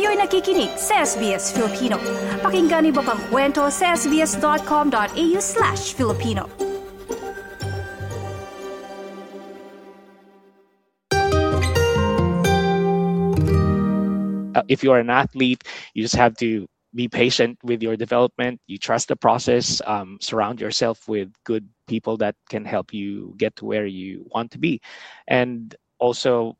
Kayo'y nakikinig sa SBS Filipino. Pakinggan niyo pa ang kwento sa sbs.com.au/Filipino. If you're an athlete, you just have to be patient with your development. You trust the process, surround yourself with good people that can help you get to where you want to be. And also,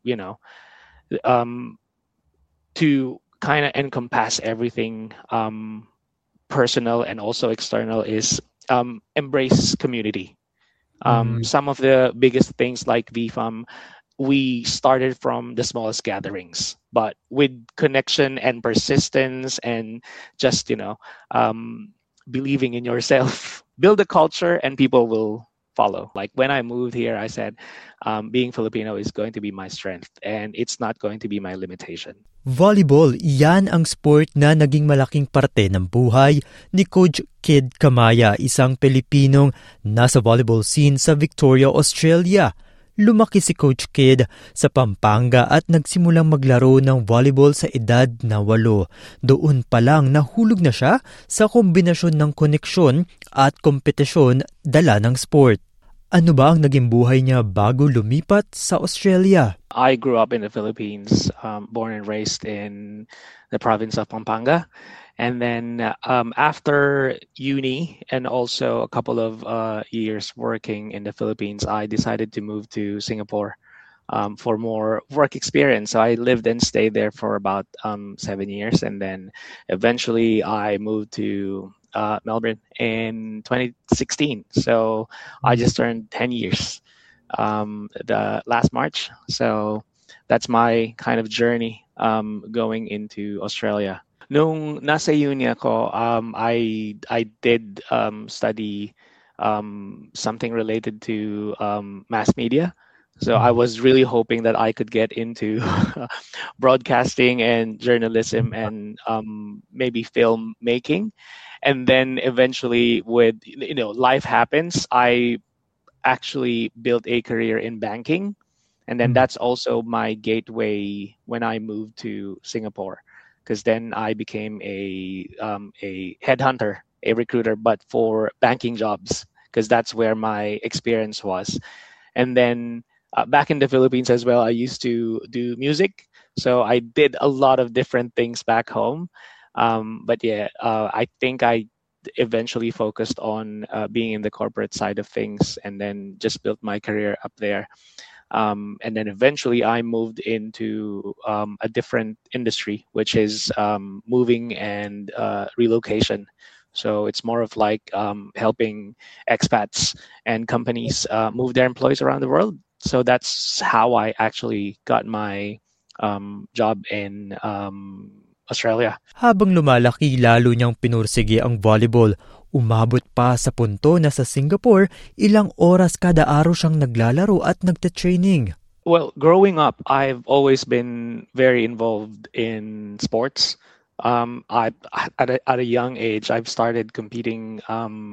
to kind of encompass everything, personal and also external, is embrace community. Some of the biggest things like VFAM, we started from the smallest gatherings, but with connection and persistence and just, believing in yourself, build a culture and people will follow. Like when I moved here, I said, being Filipino is going to be my strength and it's not going to be my limitation. Volleyball, yan ang sport na naging malaking parte ng buhay ni Coach Kid Kamaya, isang Pilipinong nasa volleyball scene sa Victoria, Australia. Lumaki si Coach Kid sa Pampanga at nagsimulang maglaro ng volleyball sa edad na 8. Doon pa lang nahulog na siya sa kombinasyon ng koneksyon at kompetisyon dala ng sport. Ano ba ang naging buhay niya bago lumipat sa Australia? I grew up in the Philippines, born and raised in the province of Pampanga. And then after uni and also a couple of years working in the Philippines, I decided to move to Singapore for more work experience. So I lived and stayed there for about 7 years. And then eventually I moved to Melbourne in 2016. So I just turned 10 years the last March. So that's my kind of journey going into Australia. Nung nasa uni ako, I did study something related to mass media. So I was really hoping that I could get into broadcasting and journalism and maybe film making. And then eventually with, life happens, I actually built a career in banking. And then that's also my gateway when I moved to Singapore. Because then I became a headhunter, a recruiter, but for banking jobs, because that's where my experience was. And then back in the Philippines as well, I used to do music. So I did a lot of different things back home. But I think I eventually focused on being in the corporate side of things and then just built my career up there. And then eventually I moved into a different industry, which is moving and relocation. So it's more of like helping expats and companies move their employees around the world. So that's how I actually got my job in Australia. Habang lumalaki, lalo niyang pinursige ang volleyball. Umabot pa sa punto na sa Singapore, ilang oras kada araw siyang naglalaro at nagte-training. Well, growing up, I've always been very involved in sports. At a young age, I've started competing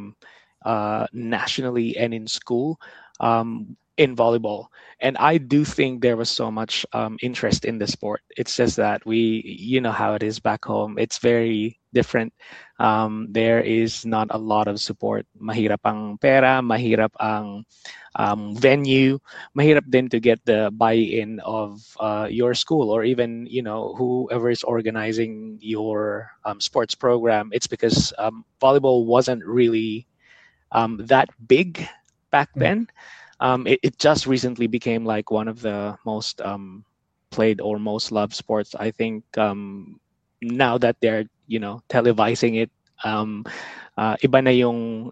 nationally and in school in volleyball. And I do think there was so much interest in the sport. It's just that you know how it is back home. It's very different. There is not a lot of support. Mahirap ang pera, mahirap ang venue, mahirap din to get the buy-in of your school or even, whoever is organizing your sports program. It's because volleyball wasn't really that big back then. It just recently became like one of the most played or most loved sports. I think now that they're televising it, iba na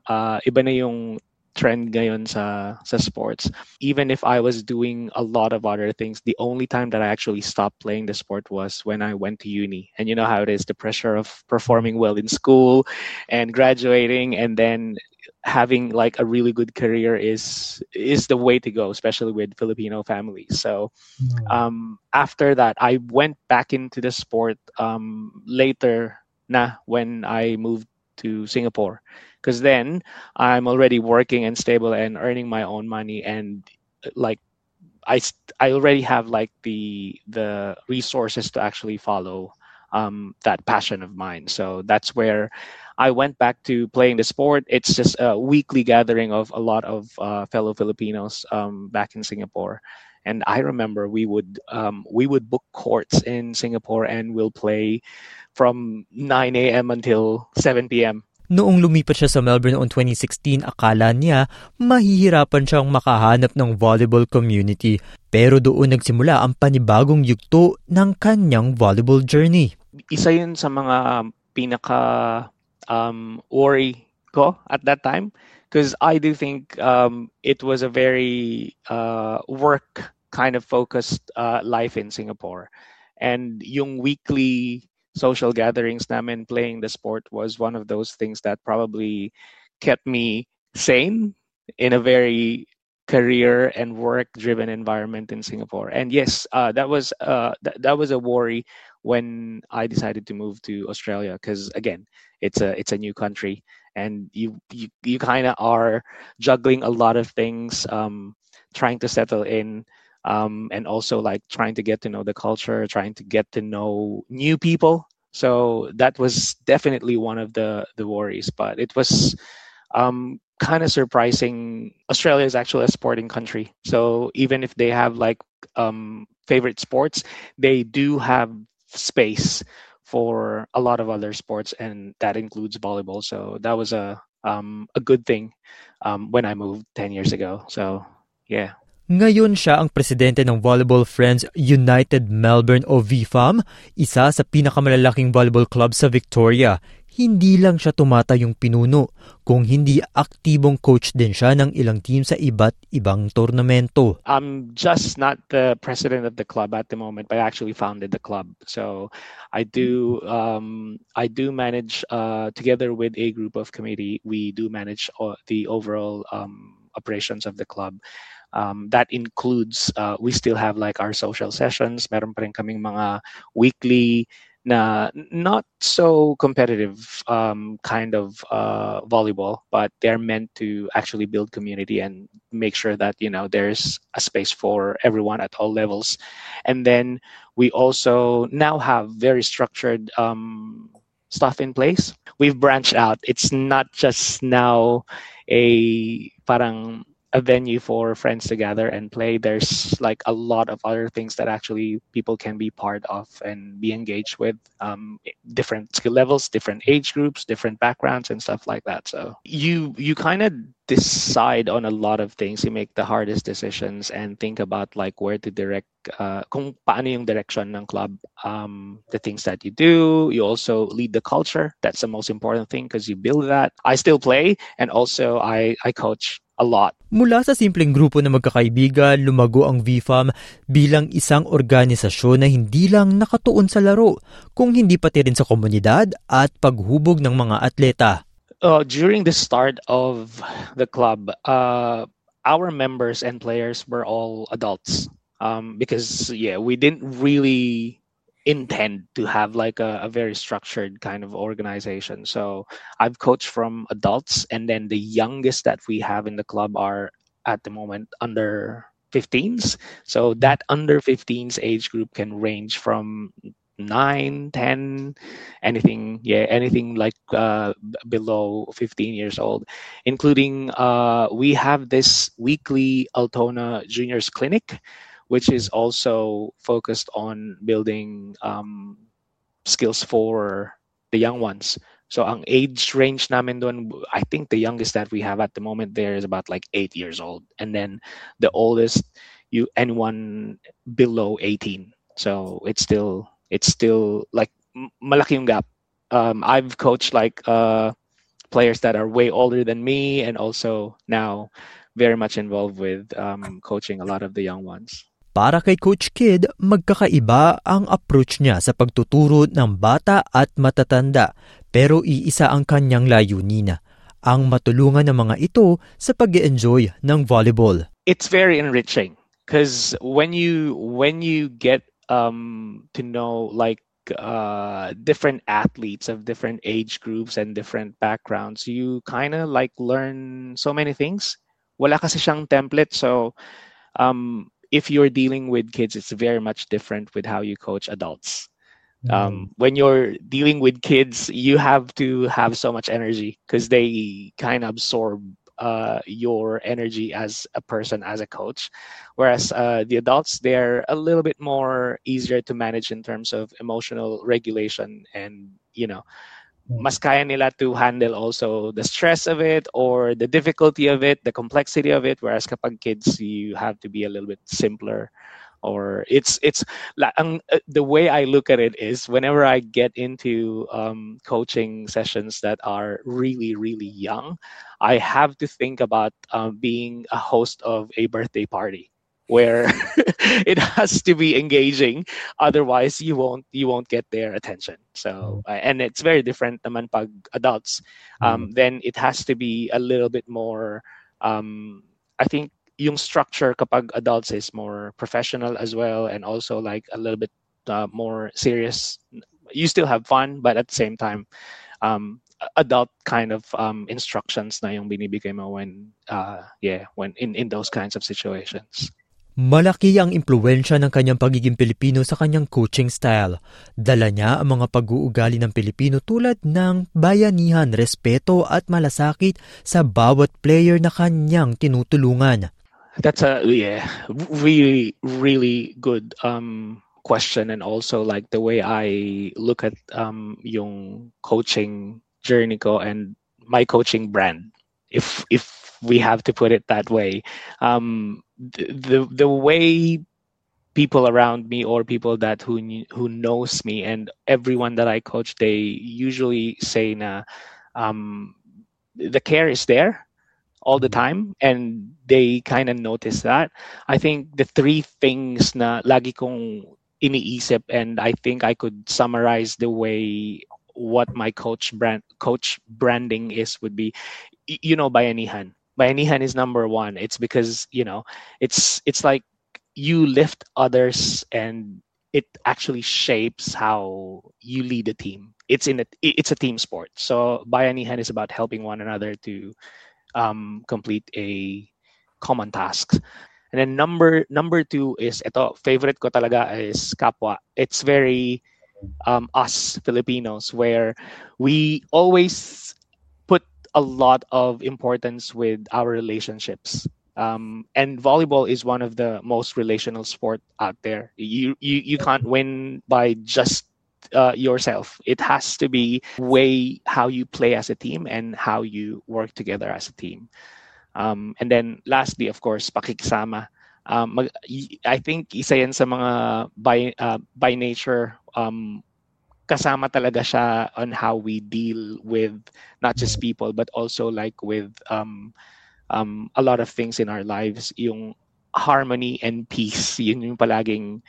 yung trend ngayon sa sports. Even if I was doing a lot of other things, the only time that I actually stopped playing the sport was when I went to uni. And you know how it is, the pressure of performing well in school and graduating and then having like a really good career is the way to go, especially with Filipino families. So after that, I went back into the sport later na when I moved to Singapore. Because then I'm already working and stable and earning my own money, and like I already have like the resources to actually follow that passion of mine. So that's where I went back to playing the sport. It's just a weekly gathering of a lot of fellow Filipinos back in Singapore. And I remember we would book courts in Singapore and we'll play from 9 a.m. until 7 p.m. Noong lumipat siya sa Melbourne noong 2016, akala niya mahihirapan siyang makahanap ng volleyball community. Pero doon nagsimula ang panibagong yugto ng kanyang volleyball journey. Isa yun sa mga pinaka worry ko at that time because I do think it was a very work kind of focused life in Singapore. And yung weekly social gatherings namin playing the sport was one of those things that probably kept me sane in a very career and work driven environment in Singapore. And yes, that was a worry when I decided to move to Australia because again, it's a new country and you kind of are juggling a lot of things, trying to settle in, and also like trying to get to know the culture, trying to get to know new people. So that was definitely one of the worries, but it was kind of surprising. Australia is actually a sporting country, so even if they have like favorite sports, they do have space for a lot of other sports, and that includes volleyball. So that was a good thing when I moved 10 years ago. So yeah. Ngayon siya ang presidente ng Volleyball Friends United Melbourne o VFAM, isa sa pinakamalalaking volleyball club sa Victoria. Hindi lang siya tumatayong pinuno, kung hindi aktibong coach din siya ng ilang team sa iba't ibang tournamento. I'm just not the president of the club at the moment, but I actually founded the club. So I do manage together with a group of committee. We do manage the overall operations of the club. That includes we still have like our social sessions. Meron pa rin kaming mga weekly na not so competitive kind of volleyball, but they're meant to actually build community and make sure that there's a space for everyone at all levels. And then we also now have very structured stuff in place. We've branched out. It's not just now a venue for friends to gather and play. There's like a lot of other things that actually people can be part of and be engaged with, different skill levels, different age groups, different backgrounds and stuff like that. So you kind of decide on a lot of things. You make the hardest decisions and think about like where to direct kung paano yung direction ng club, the things that you do. You also lead the culture. That's the most important thing because you build that. I still play and also I coach a lot. Mula sa simpleng grupo na magkakaibigan, lumago ang VFAM bilang isang organisasyon na hindi lang nakatuon sa laro, kung hindi pati rin sa komunidad at paghubog ng mga atleta. During the start of the club, our members and players were all adults because we didn't really intend to have like a very structured kind of organization. So I've coached from adults, and then the youngest that we have in the club are at the moment under 15s. So that under 15s age group can range from 9, 10, anything like below 15 years old, including we have this weekly Altona Juniors Clinic, which is also focused on building skills for the young ones. So ang age range namin doon, I think the youngest that we have at the moment there is about like 8 years old. And then the oldest, anyone below 18. So it's still like malaki yung gap. I've coached like players that are way older than me and also now very much involved with coaching a lot of the young ones. Para kay Coach Kid, magkakaiba ang approach niya sa pagtuturo ng bata at matatanda, pero iisa ang kanyang layunin, ang matulungan ng mga ito sa pag-enjoy ng volleyball. It's very enriching because when you get to know like different athletes of different age groups and different backgrounds, you kind of like learn so many things. Wala kasi siyang template, so if you're dealing with kids, it's very much different with how you coach adults. When you're dealing with kids, you have to have so much energy because they kind of absorb your energy as a person, as a coach. Whereas the adults, they're a little bit more easier to manage in terms of emotional regulation, and mas kaya nila to handle also the stress of it or the difficulty of it, the complexity of it. Whereas kapag kids, you have to be a little bit simpler. Or the way I look at it is whenever I get into coaching sessions that are really really young, I have to think about being a host of a birthday party where it has to be engaging, otherwise you won't get their attention. So and it's very different naman pag adults. Then it has to be a little bit more, I think yung structure kapag adults is more professional as well, and also like a little bit more serious. You still have fun, but at the same time, adult kind of instructions na yung binibigay mo when in those kinds of situations. Malaki ang impluwensya ng kanyang pagiging Pilipino sa kanyang coaching style. Dala niya ang mga pag-uugali ng Pilipino tulad ng bayanihan, respeto at malasakit sa bawat player na kanyang tinutulungan. That's a really really good question, and also like the way I look at yung coaching journey ko and my coaching brand, if we have to put it that way. The way people around me, or people that who knows me and everyone that I coach, they usually say na the care is there all the time, and they kind of notice that. I think the three things na lagi kong iniisip, and I think I could summarize the way what my coach branding is would be, bayanihan. Bayanihan is number one. It's because it's like you lift others, and it actually shapes how you lead a team. It's a team sport. So bayanihan is about helping one another to complete a common task. And then number two is ito, favorite ko talaga, is kapwa. It's very us Filipinos, where we always put a lot of importance with our relationships. And volleyball is one of the most relational sport out there. You can't win by just yourself. It has to be way how you play as a team and how you work together as a team. And then lastly, of course, pakikisama. I think isa yan sa mga by nature, kasama talaga siya on how we deal with not just people, but also like with a lot of things in our lives. Yung harmony and peace, yun yung palaging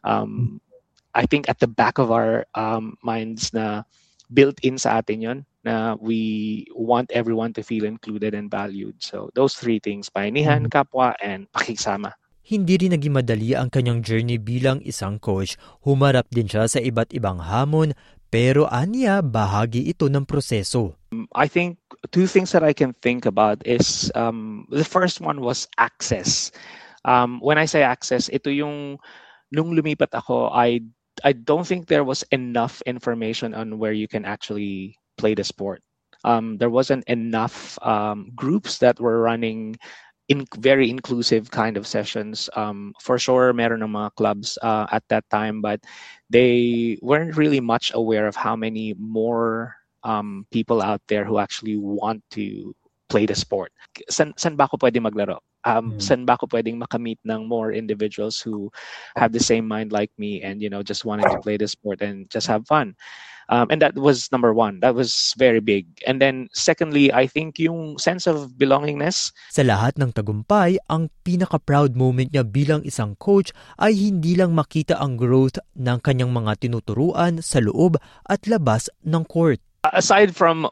I think at the back of our minds, na built in sa atin yun, na we want everyone to feel included and valued. So those three things, bayanihan, kapwa, and pakikisama. Hindi rin naging madali ang kanyang journey bilang isang coach. Humarap din siya sa iba't ibang hamon, pero aniya bahagi ito ng proseso. I think two things that I can think about is the first one was access. When I say access, ito yung nung lumipat ako, I don't think there was enough information on where you can actually play the sport. There wasn't enough groups that were running in very inclusive kind of sessions. For sure, meron ng mga clubs at that time, but they weren't really much aware of how many more people out there who actually want to play the sport. San ba ako pwede maglaro? San ba ako pwedeng makamit ng more individuals who have the same mind like me, and just wanted to play the sport and just have fun. And that was number one. That was very big. And then secondly, I think yung sense of belongingness. Sa lahat ng tagumpay, ang pinaka-proud moment niya bilang isang coach ay hindi lang makita ang growth ng kanyang mga tinuturuan sa loob at labas ng court. Aside from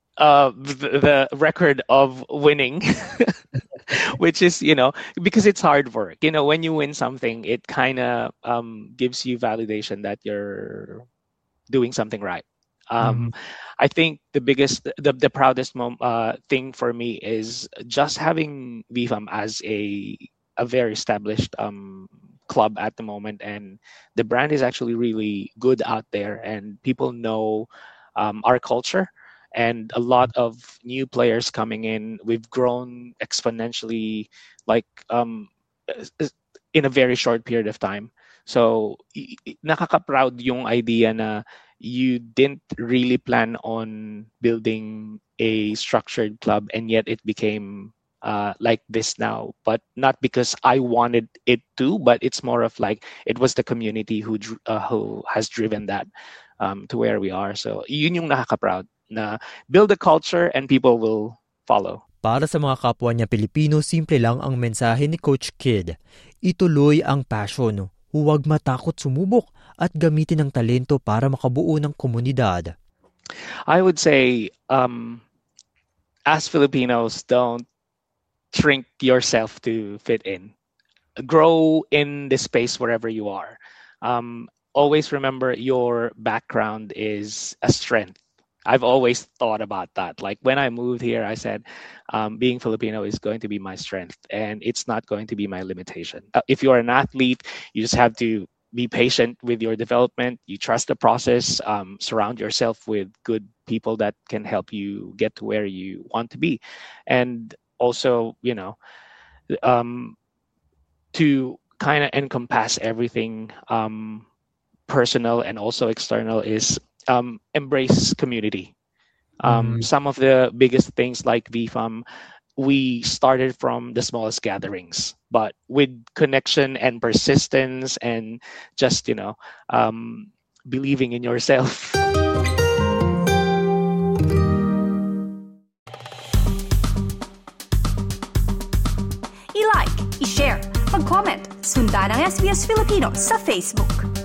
the record of winning, which is, because it's hard work. When you win something, it kind of gives you validation that you're doing something right. I think the proudest thing for me is just having VFAM as a very established club at the moment, and the brand is actually really good out there, and people know our culture. And a lot of new players coming in. We've grown exponentially, like in a very short period of time. So nakaka-proud yung idea na you didn't really plan on building a structured club, and yet it became like this now. But not because I wanted it to, but it's more of like it was the community who has driven that to where we are. So yun yung nakaka-proud na build a culture and people will follow. Para sa mga kapwa niya Pilipino, simple lang ang mensahe ni Coach Kid. Ituloy ang passion, huwag matakot sumubok at gamitin ang talento para makabuo ng komunidad. I would say, as Filipinos, don't shrink yourself to fit in. Grow in the space wherever you are. Always remember your background is a strength. I've always thought about that. Like when I moved here, I said, being Filipino is going to be my strength, and it's not going to be my limitation. If you're an athlete, you just have to be patient with your development. You trust the process. Surround yourself with good people that can help you get to where you want to be. And also, to kind of encompass everything, personal and also external, is embrace community. Some of the biggest things like VFAM, we started from the smallest gatherings, but with connection and persistence and just, believing in yourself. I-like, i-share, mag-comment, sundan ang SBS Filipino sa Facebook.